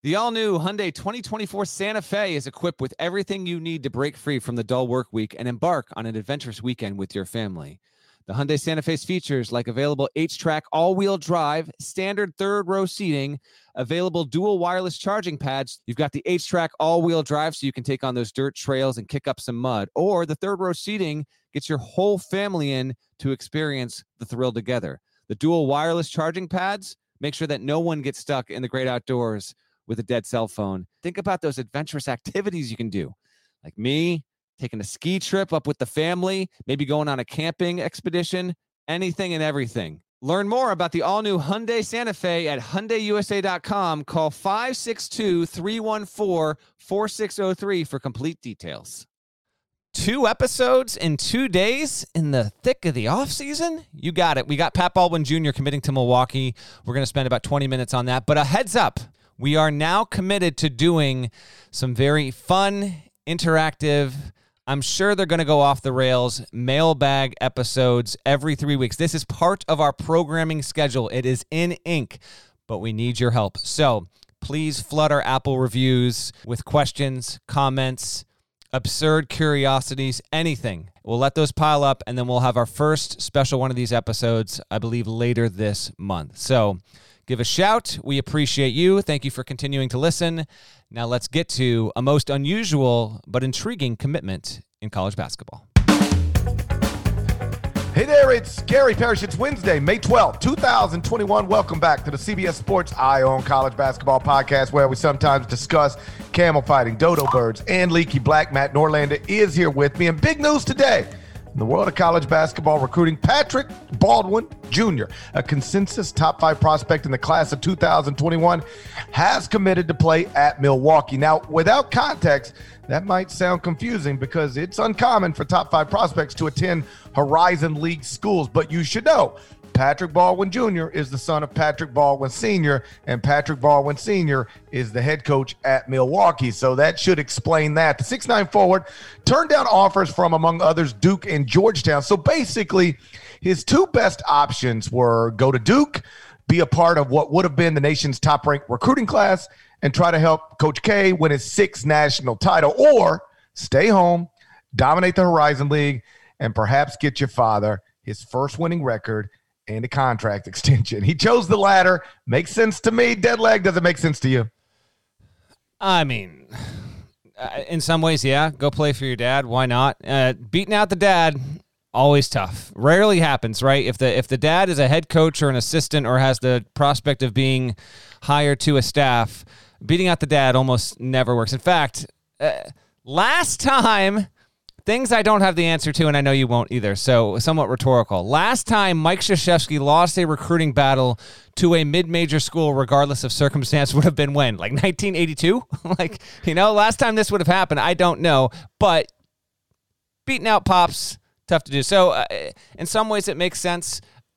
The all-new Hyundai 2024 Santa Fe is equipped with everything you need to break free from the dull work week and embark on an adventurous weekend with your family. The Hyundai Santa Fe's features like available H-Track all-wheel drive, standard third-row seating, available dual wireless charging pads. You've got the H-Track all-wheel drive so you can take on those dirt trails and kick up some mud. Or the third-row seating gets your whole family in to experience the thrill together. The dual wireless charging pads make sure that no one gets stuck in the great outdoors with a dead cell phone. Think about those adventurous activities you can do. Like me, taking a ski trip up with the family, maybe going on a camping expedition, anything and everything. Learn more about the all-new Hyundai Santa Fe at HyundaiUSA.com. Call 562-314-4603 for complete details. 2 episodes in 2 days in the thick of the offseason? You got it. We got Pat Baldwin Jr. committing to Milwaukee. We're going to spend about 20 minutes on that. But a heads up, we are now committed to doing some very fun, interactive, I'm sure they're going to go off the rails, mailbag episodes every 3 weeks. This is part of our programming schedule. It is in ink, but we need your help. So please flood our Apple reviews with questions, comments, absurd curiosities, anything. We'll let those pile up, and then we'll have our first special one of these episodes, I believe, later this month. So give a shout. We appreciate you. Thank you for continuing to listen. Now let's get to a most unusual but intriguing commitment in college basketball. Hey there, it's Gary Parrish. It's Wednesday, May 12th, 2021. Welcome back to the CBS Sports Eye on College Basketball podcast, where we sometimes discuss camel fighting, dodo birds, and leaky black. Matt Norlander is here with me. And big news today in the world of college basketball recruiting, Patrick Baldwin Jr., a consensus top 5 prospect in the class of 2021, has committed to play at Milwaukee. Now, without context, that might sound confusing because it's uncommon for top 5 prospects to attend Horizon League schools, but you should know Patrick Baldwin Jr. is the son of Patrick Baldwin Sr., and Patrick Baldwin Sr. is the head coach at Milwaukee. So that should explain that. The 6'9" forward turned down offers from, among others, Duke and Georgetown. So basically, his 2 best options were go to Duke, be a part of what would have been the nation's top-ranked recruiting class, and try to help Coach K win his 6th national title, or stay home, dominate the Horizon League, and perhaps get your father his first winning record and a contract extension. He chose the latter. Makes sense to me. Deadleg, does it make sense to you? I mean, in some ways, yeah. Go play for your dad. Why not? Beating out the dad, always tough. Rarely happens, right? If the dad is a head coach or an assistant or has the prospect of being hired to a staff, beating out the dad almost never works. In fact, last time, things I don't have the answer to, and I know you won't either, so somewhat rhetorical. Last time Mike Krzyzewski lost a recruiting battle to a mid-major school, regardless of circumstance, would have been when? Like 1982? Last time this would have happened, I don't know. But beating out Pops, tough to do. So in some ways it makes sense.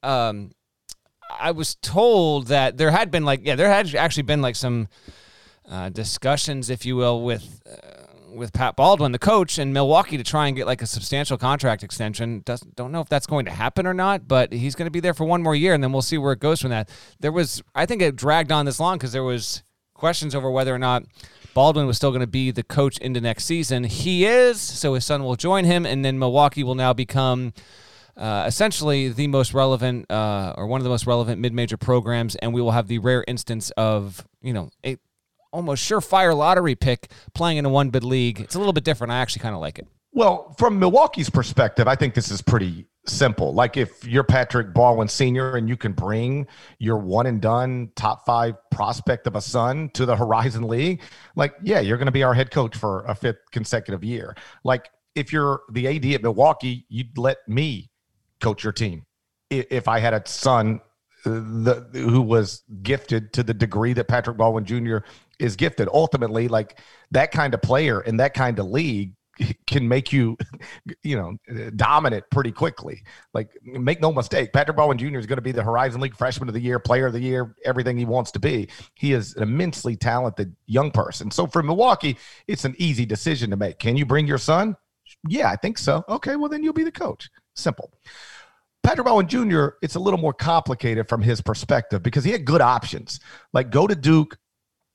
I was told that there had been actually been some discussions, if you will, with Pat Baldwin, the coach, in Milwaukee to try and get a substantial contract extension. Don't know if that's going to happen or not, but he's going to be there for one more year, and then we'll see where it goes from that. I think it dragged on this long because there was questions over whether or not Baldwin was still going to be the coach into next season. He is, so his son will join him, and then Milwaukee will now become essentially the most relevant or one of the most relevant mid-major programs, and we will have the rare instance of, a almost surefire lottery pick playing in a one-bid league. It's a little bit different. I actually kind of like it. Well, from Milwaukee's perspective, I think this is pretty simple. Like, if you're Patrick Baldwin Sr. and you can bring your one-and-done top 5 prospect of a son to the Horizon League, you're going to be our head coach for a 5th consecutive year. If you're the AD at Milwaukee, you'd let me coach your team if I had a son who was gifted to the degree that Patrick Baldwin Jr. is gifted. Ultimately, that kind of player in that kind of league can make you, dominant pretty quickly. Make no mistake, Patrick Baldwin Jr. is going to be the Horizon League Freshman of the Year, Player of the Year, everything he wants to be. He is an immensely talented young person. So for Milwaukee, it's an easy decision to make. Can you bring your son? Yeah, I think so. Okay, well, then you'll be the coach. Simple. Patrick Baldwin Jr., it's a little more complicated from his perspective because he had good options. Go to Duke,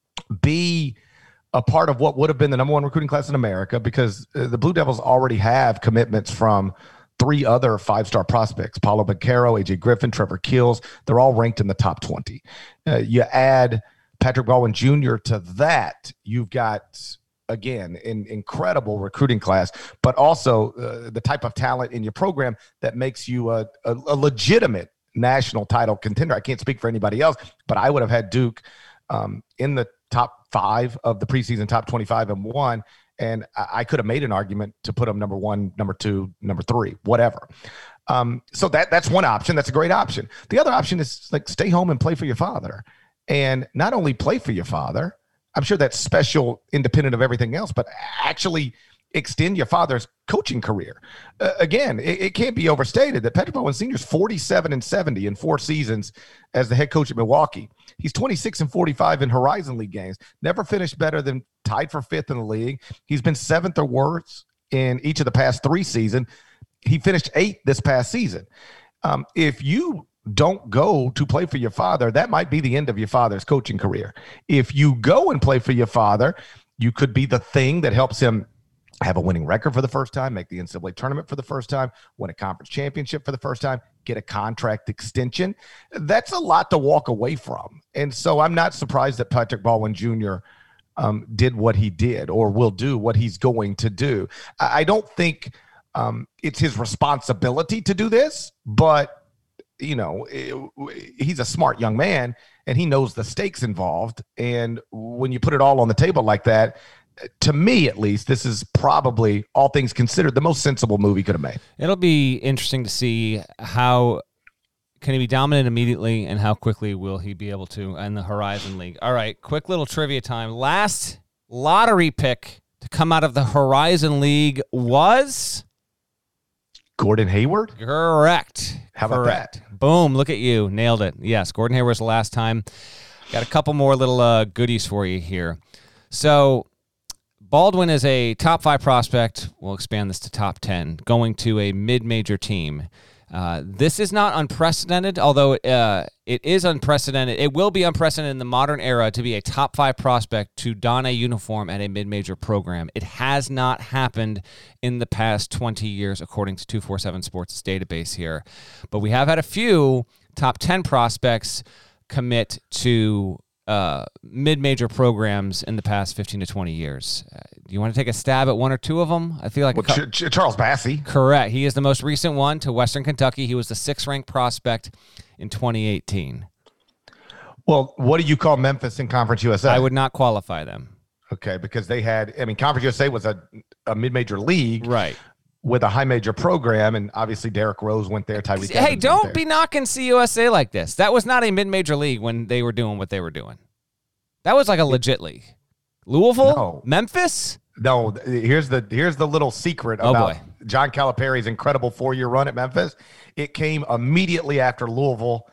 be a part of what would have been the number one recruiting class in America, because the Blue Devils already have commitments from 3 other 5-star prospects: Paulo Banchero, AJ Griffin, Trevor Keels. They're all ranked in the top 20. You add Patrick Baldwin Jr. to that, you've got, again, an incredible recruiting class, but also the type of talent in your program that makes you a legitimate national title contender. I can't speak for anybody else, but I would have had Duke in the top 5 of the preseason top 25 and 1. And I could have made an argument to put them number 1, number 2, number 3, whatever. So that's one option. That's a great option. The other option is like stay home and play for your father. And not only play for your father, I'm sure that's special, independent of everything else, but actually extend your father's coaching career. Again, it can't be overstated that Patrick Baldwin Sr. is 47-70 in 4 seasons as the head coach at Milwaukee. He's 26-45 in Horizon League games. Never finished better than tied for 5th in the league. He's been 7th or worse in each of the past 3 seasons. He finished 8th this past season. If you don't go to play for your father, that might be the end of your father's coaching career. If you go and play for your father, you could be the thing that helps him have a winning record for the first time, make the NCAA tournament for the first time, win a conference championship for the first time, get a contract extension. That's a lot to walk away from. And so I'm not surprised that Patrick Baldwin Jr. Did what he did or will do what he's going to do. I don't think it's his responsibility to do this, but he's a smart young man and he knows the stakes involved. And when you put it all on the table like that, to me, at least, this is probably, all things considered, the most sensible move he could have made. It'll be interesting to see how can he be dominant immediately and how quickly will he be able to in the Horizon League. All right, quick little trivia time. Last lottery pick to come out of the Horizon League was Gordon Hayward? Correct. How about that? Boom, look at you. Nailed it. Yes, Gordon Hayward was the last time. Got a couple more little goodies for you here. So Baldwin is a top 5 prospect. We'll expand this to top 10, going to a mid-major team. This is not unprecedented, although it is unprecedented. It will be unprecedented in the modern era to be a top 5 prospect to don a uniform at a mid-major program. It has not happened in the past 20 years, according to 247 Sports' database here. But we have had a few top 10 prospects commit to mid-major programs in the past 15 to 20 years. Do you want to take a stab at 1 or 2 of them? I feel like Charles Bassey. Correct. He is the most recent one to Western Kentucky. He was the 6th-ranked prospect in 2018. Well, what do you call Memphis in Conference USA? I would not qualify them. Okay, because they had, Conference USA was a mid-major league. Right. With a high major program, and obviously Derrick Rose went there. Tyreek Hey, don't be knocking CUSA like this. That was not a mid-major league when they were doing what they were doing. That was like a legit league. Louisville? No. Memphis? No, here's the little secret about John Calipari's incredible 4-year run at Memphis. It came immediately after Louisville,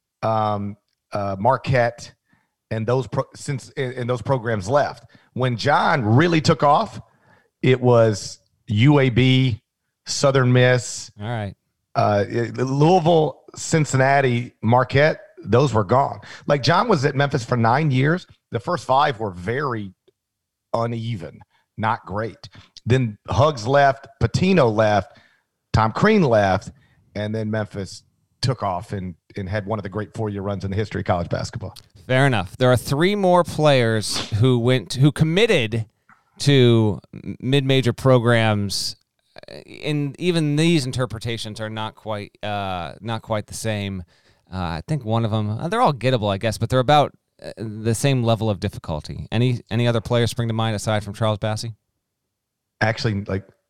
Marquette, and those programs left. When John really took off, it was UAB, Southern Miss, all right, Louisville, Cincinnati, Marquette. Those were gone. Like, John was at Memphis for 9 years. The first 5 were very uneven, not great. Then Huggs left, Pitino left, Tom Crean left, and then Memphis took off and had one of the great 4-year runs in the history of college basketball. Fair enough. There are 3 more players who committed to mid-major programs, and even these interpretations are not quite the same. I think one of them, they're all gettable, I guess, but they're about the same level of difficulty. Any other players spring to mind aside from Charles Bassey? Actually,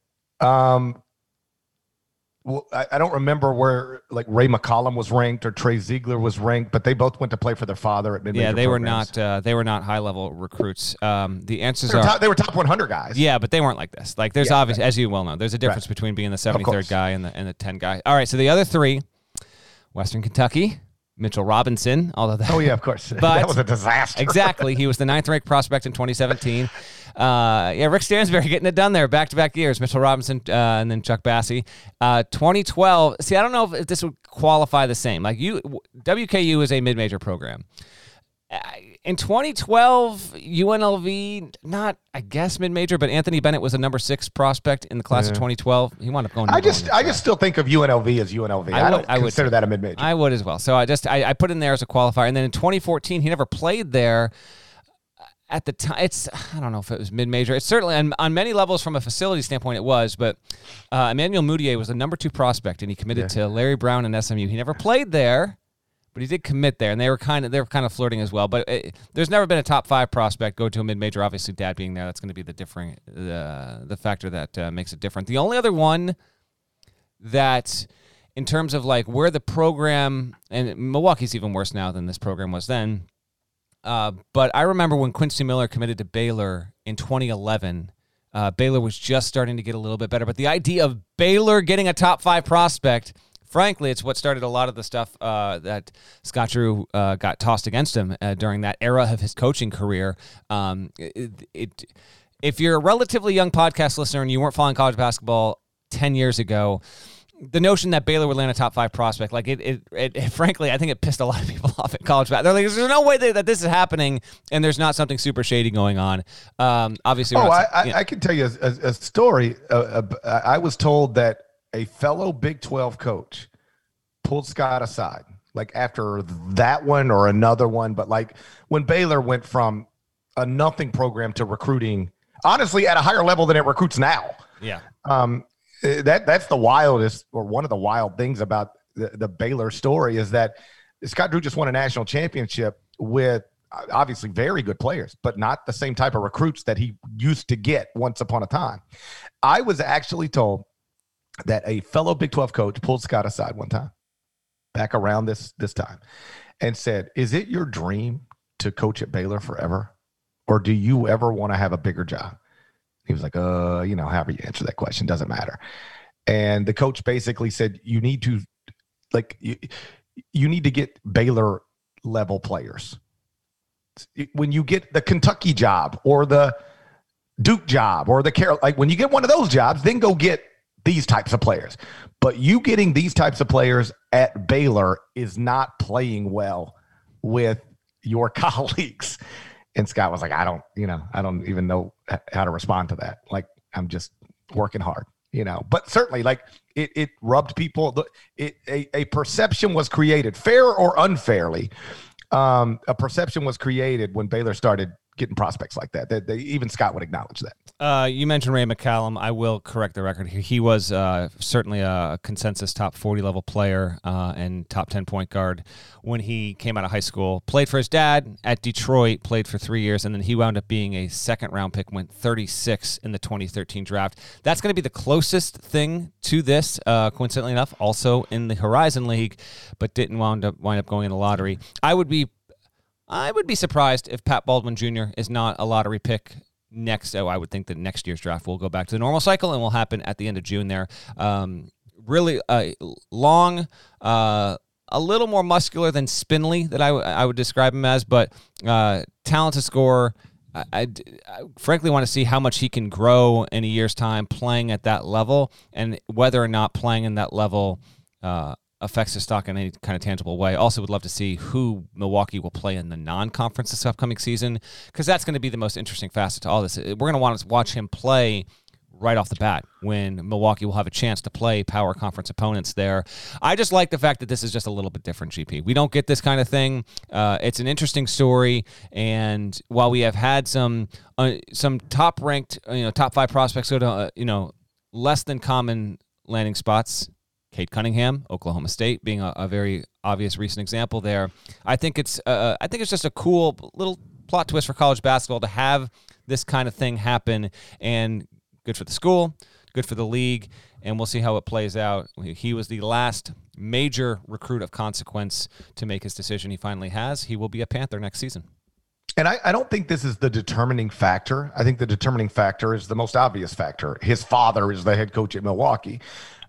I don't remember where Ray McCollum was ranked or Trey Ziegler was ranked, but they both went to play for their father at mid-major programs. They were not high-level recruits. The answers they were top 100 guys. Yeah, but they weren't like this. Like, there's obviously, as you well know, there's a difference between being the 73rd guy and the 10 guy. All right, so the other 3, Western Kentucky, Mitchell Robinson, although that, of course. That was a disaster. Exactly. He was the 9th-ranked prospect in 2017. Rick Stansberry getting it done there, back-to-back years. Mitchell Robinson and then Chuck Bassey. 2012. See, I don't know if this would qualify the same. Like, WKU is a mid-major program. In 2012, UNLV, not, I guess, mid-major, but Anthony Bennett was a number 6 prospect in the class of 2012. He wound up going. I just still think of UNLV as UNLV. I don't consider that a mid-major. I would as well. So I put in there as a qualifier. And then in 2014, he never played there. At the time, I don't know if it was mid-major. It's certainly, on many levels from a facility standpoint, it was. But Emmanuel Mudiay was the number 2 prospect, and he committed to Larry Brown and SMU. He never played there, but he did commit there, and they were kind of flirting as well. But there's never been a top 5 prospect go to a mid-major. Obviously, Dad being there, that's going to be the factor that makes it different. The only other one that, in terms of like where the program, and Milwaukee's even worse now than this program was then. But I remember when Quincy Miller committed to Baylor in 2011, Baylor was just starting to get a little bit better. But the idea of Baylor getting a top 5 prospect, frankly, it's what started a lot of the stuff that Scott Drew got tossed against him during that era of his coaching career. If you're a relatively young podcast listener and you weren't following college basketball 10 years ago, the notion that Baylor would land a top 5 prospect, like it frankly, I think it pissed a lot of people off at college basketball. They're like, there's no way that this is happening, and there's not something super shady going on. Obviously, I can tell you a story. I was told that a fellow Big 12 coach pulled Scott aside, like after that one or another one, but like when Baylor went from a nothing program to recruiting, honestly, at a higher level than it recruits now. Yeah. That's the wildest, or one of the wild things about the Baylor story, is that Scott Drew just won a national championship with obviously very good players, but not the same type of recruits that he used to get once upon a time. I was actually told that a fellow Big 12 coach pulled Scott aside one time, back around this time, and said, "Is it your dream to coach at Baylor forever, or do you ever want to have a bigger job?" He was like, however you answer that question, doesn't matter. And the coach basically said, you need to get Baylor level players. When you get the Kentucky job or the Duke job or when you get one of those jobs, then go get these types of players. But you getting these types of players at Baylor is not playing well with your colleagues. And Scott was like, I don't even know how to respond to that. Like, I'm just working hard, but certainly like it rubbed people. A perception was created, fair or unfairly. A perception was created when Baylor started getting prospects like that. Even Scott would acknowledge that. You mentioned Ray McCallum. I will correct the record here. He was certainly a consensus top 40 level player and top 10 point guard when he came out of high school. Played for his dad at Detroit, played for 3 years, and then he wound up being a second-round pick, went 36 in the 2013 draft. That's going to be the closest thing to this, coincidentally enough, also in the Horizon League, but didn't wind up going in the lottery. I would be surprised if Pat Baldwin Jr. is not a lottery pick next. I would think that next year's draft will go back to the normal cycle and will happen at the end of June there. Really long, a little more muscular than spindly that I would describe him as, but talented scorer. I frankly want to see how much he can grow in a year's time playing at that level, and whether or not playing in that level affects his stock in any kind of tangible way. Also would love to see who Milwaukee will play in the non-conference this upcoming season, because that's going to be the most interesting facet to all this. We're going to want to watch him play right off the bat when Milwaukee will have a chance to play power conference opponents there. I just like the fact that this is just a little bit different, GP. We don't get this kind of thing. It's an interesting story, and while we have had some top-ranked, top 5 prospects go to, less than common landing spots, Cade Cunningham, Oklahoma State, being a very obvious recent example there. I think it's just a cool little plot twist for college basketball to have this kind of thing happen, and good for the school, good for the league, and we'll see how it plays out. He was the last major recruit of consequence to make his decision. He finally has. He will be a Panther next season. And I don't think this is the determining factor. I think the determining factor is the most obvious factor. His father is the head coach at Milwaukee.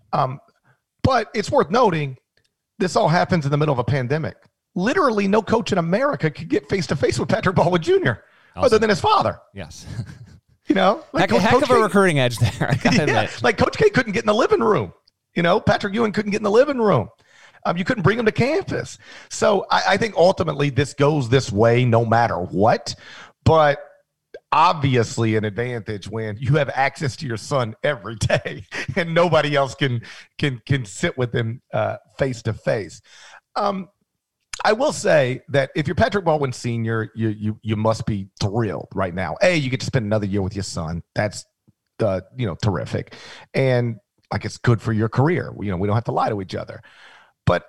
But it's worth noting, this all happens in the middle of a pandemic. Literally, no coach in America could get face-to-face with Patrick Baldwin Jr. other than his father. Yes. Like heck of a recruiting edge there. I gotta admit. Like Coach K couldn't get in the living room. Patrick Ewing couldn't get in the living room. You couldn't bring him to campus. So I think ultimately this goes this way no matter what. But obviously an advantage when you have access to your son every day and nobody else can sit with him face to face. I will say that if you're Patrick Baldwin Sr., you must be thrilled right now. You get to spend another year with your son. That's terrific, and like it's good for your career. We don't have to lie to each other. But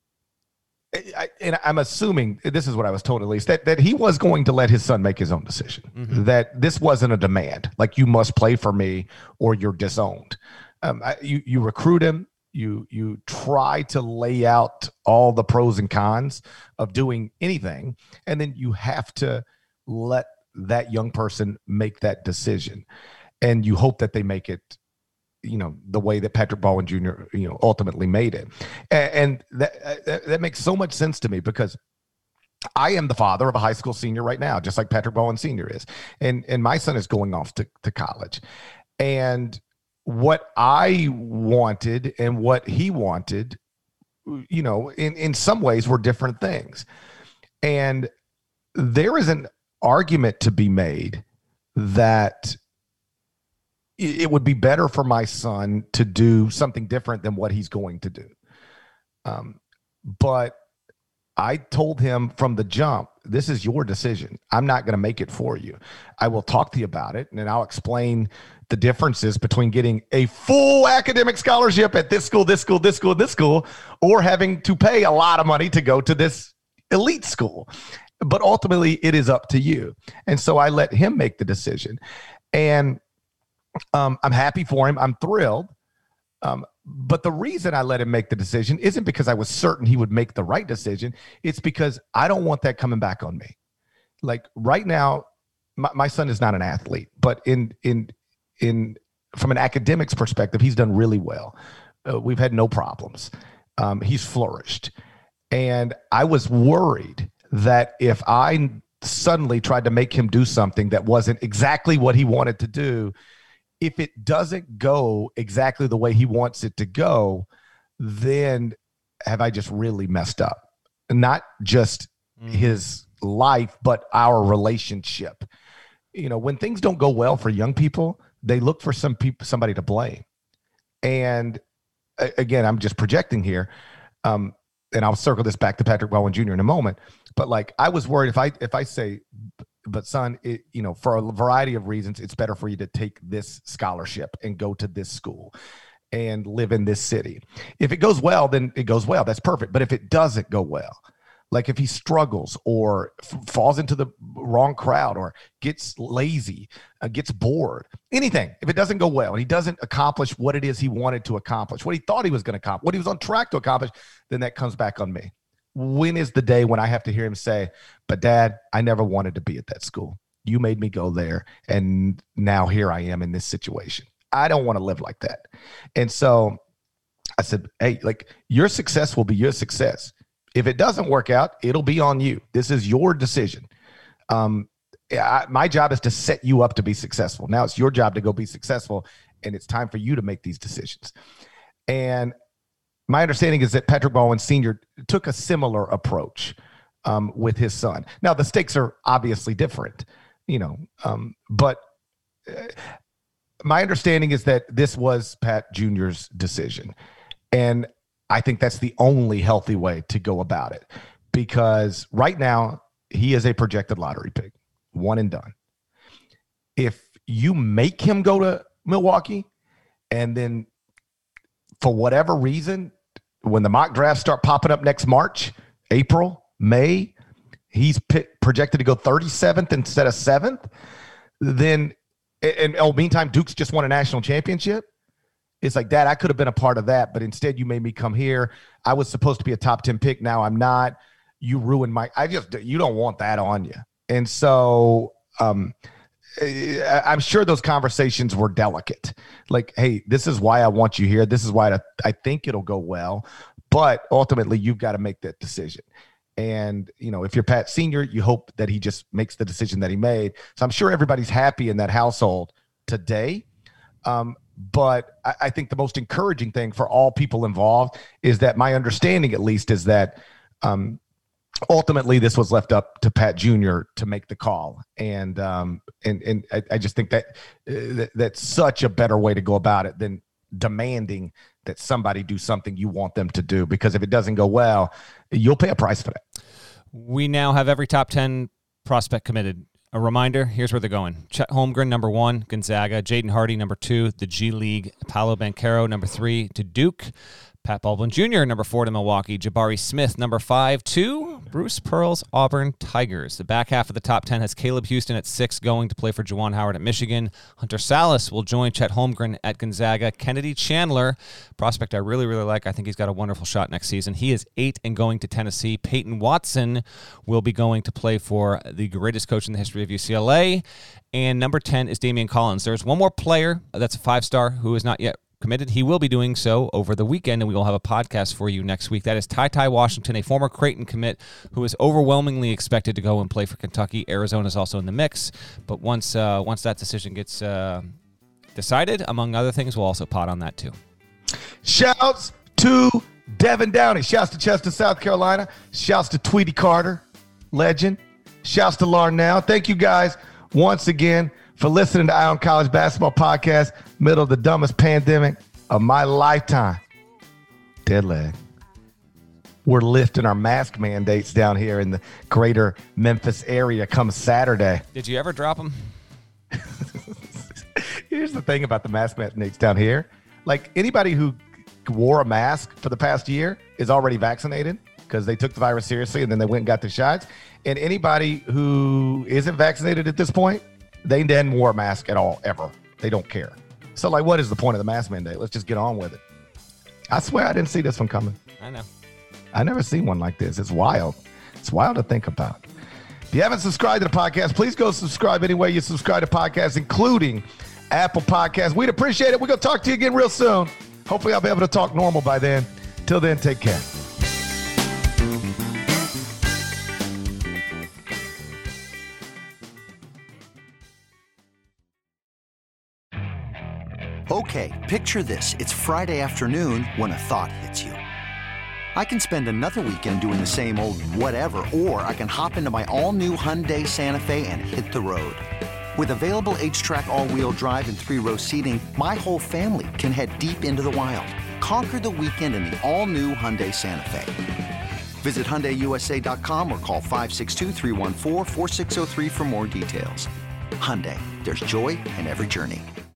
I'm assuming, this is what I was told at least, that he was going to let his son make his own decision. Mm-hmm. That this wasn't a demand, like you must play for me or you're disowned. You recruit him. You try to lay out all the pros and cons of doing anything, and then you have to let that young person make that decision. And you hope that they make it, the way that Patrick Baldwin Jr., ultimately made it. And that makes so much sense to me because I am the father of a high school senior right now, just like Patrick Baldwin Sr. is. And my son is going off to college. And what I wanted and what he wanted, in some ways were different things. And there is an argument to be made that it would be better for my son to do something different than what he's going to do. But I told him from the jump, this is your decision. I'm not going to make it for you. I will talk to you about it, and then I'll explain the differences between getting a full academic scholarship at this school, this school, this school, this school, or having to pay a lot of money to go to this elite school. But ultimately, it is up to you. And so I let him make the decision. And I'm happy for him. I'm thrilled. But the reason I let him make the decision isn't because I was certain he would make the right decision. It's because I don't want that coming back on me. Like right now, my son is not an athlete, but from an academics perspective, he's done really well. We've had no problems. He's flourished. And I was worried that if I suddenly tried to make him do something that wasn't exactly what he wanted to do, if it doesn't go exactly the way he wants it to go, then have I just really messed up? Not just his life, but our relationship. When things don't go well for young people, they look for somebody to blame. And again, I'm just projecting here. And I'll circle this back to Patrick Baldwin Jr. in a moment. But like, I was worried if I say, but son, for a variety of reasons, it's better for you to take this scholarship and go to this school and live in this city. If it goes well, then it goes well. That's perfect. But if it doesn't go well, like if he struggles or falls into the wrong crowd or gets lazy, gets bored, anything, if it doesn't go well and he doesn't accomplish what it is he wanted to accomplish, what he thought he was going to accomplish, what he was on track to accomplish, then that comes back on me. When is the day when I have to hear him say, but Dad, I never wanted to be at that school. You made me go there. And now here I am in this situation. I don't want to live like that. And so I said, hey, like your success will be your success. If it doesn't work out, it'll be on you. This is your decision. My job is to set you up to be successful. Now it's your job to go be successful. And it's time for you to make these decisions. And my understanding is that Patrick Baldwin Sr. took a similar approach with his son. Now, the stakes are obviously different, but my understanding is that this was Pat Jr.'s decision. And I think that's the only healthy way to go about it because right now he is a projected lottery pick, one and done. If you make him go to Milwaukee and then for whatever reason, when the mock drafts start popping up next March, April, May, he's projected to go 37th instead of 7th, then, meantime, Duke's just won a national championship. It's like, Dad, I could have been a part of that, but instead you made me come here. I was supposed to be a top 10 pick. Now I'm not. You ruined you don't want that on you. And so I'm sure those conversations were delicate. Like, hey, this is why I want you here. This is why I think it'll go well. But ultimately, you've got to make that decision. And, if you're Pat Sr., you hope that he just makes the decision that he made. So I'm sure everybody's happy in that household today. But I think the most encouraging thing for all people involved is that my understanding, at least, is that ultimately this was left up to Pat Jr. to make the call. And I just think that that's such a better way to go about it than demanding that somebody do something you want them to do, because if it doesn't go well, you'll pay a price for that. We now have every top 10 prospect committed. A reminder, here's where they're going. Chet Holmgren, number 1, Gonzaga. Jaden Hardy, number 2, the G League. Paolo Banchero, number 3, to Duke. Pat Baldwin Jr., number 4, to Milwaukee. Jabari Smith, number 5, to Bruce Pearl's Auburn Tigers. The back half of the top 10 has Caleb Houston at 6, going to play for Juwan Howard at Michigan. Hunter Salas will join Chet Holmgren at Gonzaga. Kennedy Chandler, prospect I really, really like. I think he's got a wonderful shot next season. He is 8 and going to Tennessee. Peyton Watson will be going to play for the greatest coach in the history of UCLA. And number 10 is Damian Collins. There's one more player that's a 5-star who is not yet committed. He will be doing so over the weekend, and we will have a podcast for you next week. That is Ty Washington, a former Creighton commit who is overwhelmingly expected to go and play for Kentucky. Arizona is also in the mix, but once that decision gets decided, among other things, we'll also pot on that too. Shouts to Devin Downey. Shouts to Chester, South Carolina. Shouts to Tweety Carter, legend. Shouts to Larnell. Thank you guys once again for listening to Eye on College Basketball Podcast, middle of the dumbest pandemic of my lifetime. Dead leg. We're lifting our mask mandates down here in the greater Memphis area come Saturday. Did you ever drop them? Here's the thing about the mask mandates down here. Like, anybody who wore a mask for the past year is already vaccinated because they took the virus seriously and then they went and got the shots. And anybody who isn't vaccinated at this point, they didn't wear a mask at all, ever. They don't care. So, like, what is the point of the mask mandate? Let's just get on with it. I swear I didn't see this one coming. I know. I never seen one like this. It's wild. It's wild to think about. If you haven't subscribed to the podcast, please go subscribe anywhere you subscribe to podcasts, including Apple Podcasts. We'd appreciate it. We're going to talk to you again real soon. Hopefully I'll be able to talk normal by then. Till then, take care. Okay, picture this. It's Friday afternoon when a thought hits you. I can spend another weekend doing the same old whatever, or I can hop into my all-new Hyundai Santa Fe and hit the road. With available H-Track all-wheel drive and 3-row seating, my whole family can head deep into the wild. Conquer the weekend in the all-new Hyundai Santa Fe. Visit HyundaiUSA.com or call 562-314-4603 for more details. Hyundai, there's joy in every journey.